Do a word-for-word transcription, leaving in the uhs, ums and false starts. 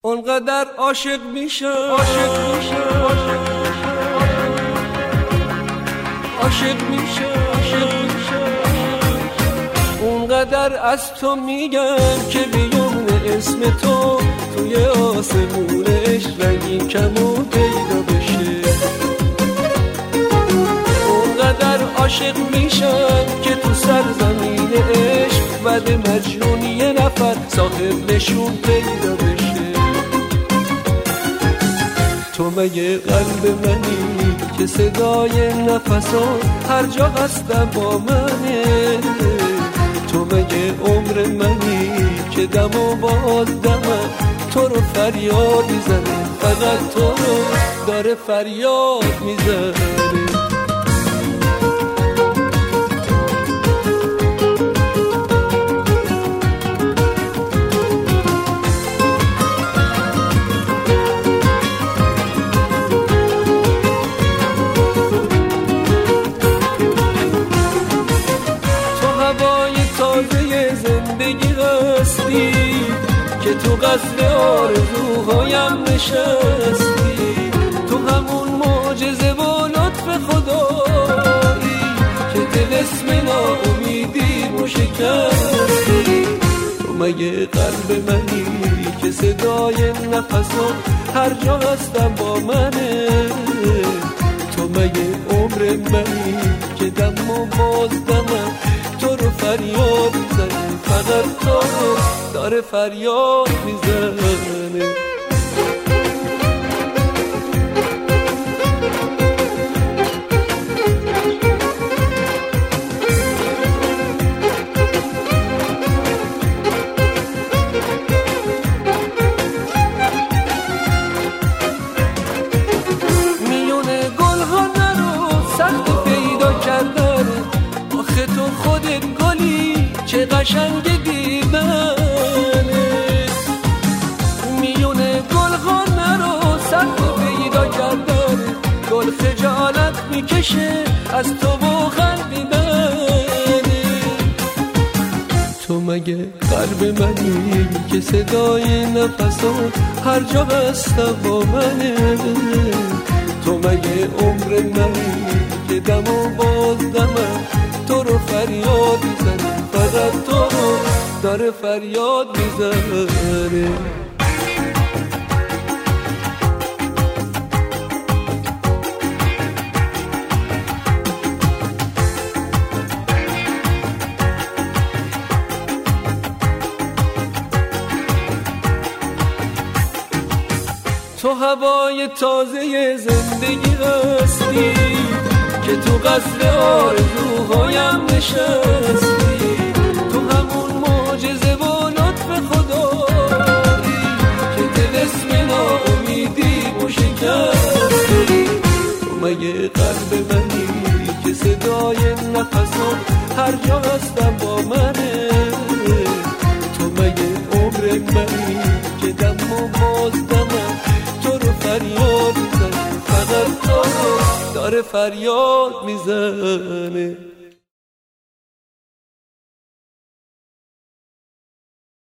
اونقدر عاشق میشم عاشق میشم عاشق میشم عاشق میشم اونقدر از تو میگم که بیون اسم تو توی آسمون عشق رنگین کمون پیدا بشه. اونقدر عاشق میشم که تو سرزمین عشق بعد مجنون یه نفر صاحب نشون پیدا بشه. تو مگه قلب منی که صدای نفسات هر جا هستم با منه؟ تو مگه عمر منی که دم و باز دمم تو رو فریاد میزنه، فقط تو رو داره فریاد میزنه. که تو قصد آرزوهایم نشستی، تو همون معجزه و لطف خدایی که طلسم ناامیدی رو شکستی. تو مگه قلب منی که صدای نفسات هر جا هستم با منه؟ تو مگه عمر منی که دم و باز دمم تو رو فریاد میزنه، فقط تو رو داره فریاد میزنه. میون گل ها نرو سخت پیدا کردن، آخه تو خودت گلی چه قشنگ دیدنه. میون گل ها نرو سخت پیدا کردن، گل خجالت میکشه از تو و خندیدنه. تو مگه قلب منی که صدای نفسات هر جا هستم با منه؟ تو مگه عمر منی که دم و باز دمم تو رو فریاد میزنه، فقط تو رو داره فریاد میزنه. تو هوای تازه زندگی هستی که تو قصد آرزوهایم نشستی، تو همون معجزه و لطف خدایی که طلسم ناامیدی رو شکستی. تو مگه قلب منی که صدای نفسات هر جا هستم با منه؟ تو مگه عمر منی که دم و باز دمم تو رو فریاد میزنه، فقط تو رو داره فریاد میزنه.